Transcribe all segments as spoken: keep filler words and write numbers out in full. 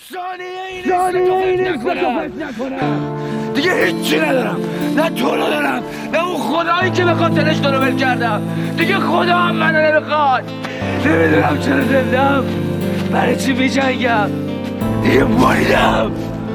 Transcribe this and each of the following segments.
ثانیه این است که فکر نکنم. دیگه هیچی ندارم، نه تو رو دارم نه اون خدایی که به خاطرش تو رو ول کردم. دیگه خدا هم منو نمیخواد. نمیدونم چرا زندم، برای چی میجنگم. دیگه مریدم.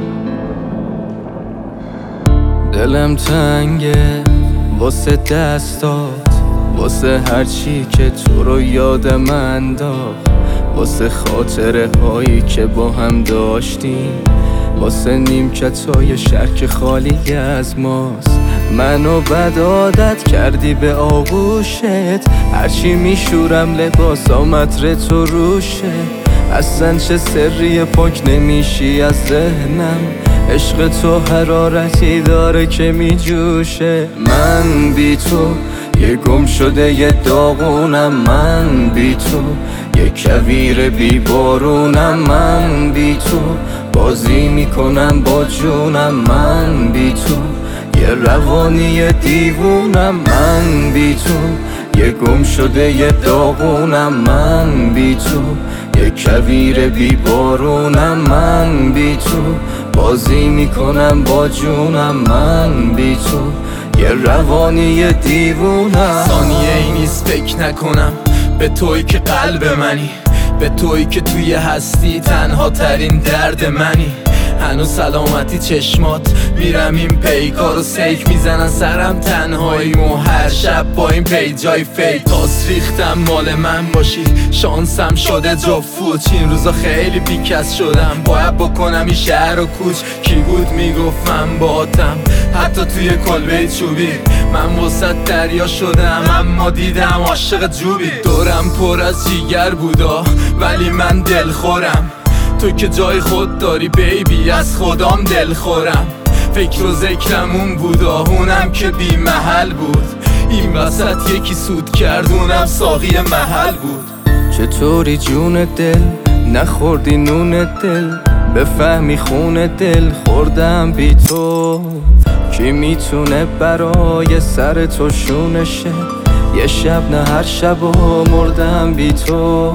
دلم تنگه واسه دستات، واسه هرچی که تو رو یادم انداخت، واسه خاطره هایی که با هم داشتیم، واسه نیمکتای شهر که خالی از ماست. منو بد عادت کردی به آغوشت، هرچی میشورم لباس آمد تو روشه. اصلا چه سری پاک نمیشی از ذهنم، عشق تو حرارتی داره که میجوشه. من بی تو یه گم شده یه داغونم، من بی تو یه کویر بی بارونم، من بی تو بازی میکنم با جونم، من بی تو یه روانی دیوونم، من بی تو یه گم شده یه داغونم، من بی تو یه کویر بی بارونم، من بی تو بازی میکنم با جونم، من بی تو یه روانی دیوونم. ثانیه ای نیست فکر نکنم به تویی که قلب منی، به تویی که توی هستی تنها ترین درد منی. هنوز سلامتی چشمات میرم این پیکار و سیک میزنن سرم تنهاییمو هر شب با این پیجای فیک. تاس ریختم مال من باشی، شانسم شده جفوت. این روزا خیلی بیکس شدم، باید بکنم این شهر و کوچ. کی بود میگفت من باتم حتی توی کلبه چوبی، من وسط دریا شدم اما دیدم عاشق جوبی. دورم پر از جیگر بودا ولی من دلخورم، تو که جای خود داری بیبی از خودم دل خورم. فکر و ذکرم اون بود آهونم که بی محل بود، این وسط یکی سود کرد اونم ساقی محل بود. چطوری جون دل نخوردی نون دل، بفهمی خون دل خوردم بی تو. کی میتونه برای سر تو شونشه، یه شب نه هر شب و مردم بی تو.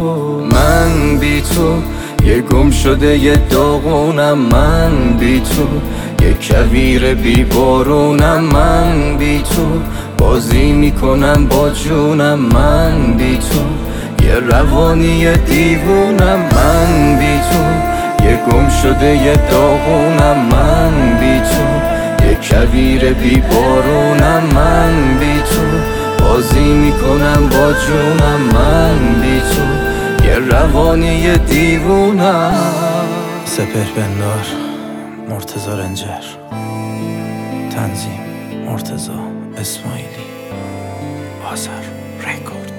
من بی تو یه گم شده یه داغونم، من بی تو یه کویر بی بارونم، من بی تو بازی میکنم با جونم، من بی تو یه روانی دیوونم، من بی تو یه گم شده یه داغونم، من بی تو یه کویر بی بارونم، من بی تو بازی میکنم با جونم، من بی تو یه روانی دیوونم. سپهر بندار مرتضی رنجر، تنظیم مرتضی اسماعیلی، آذر رکورد.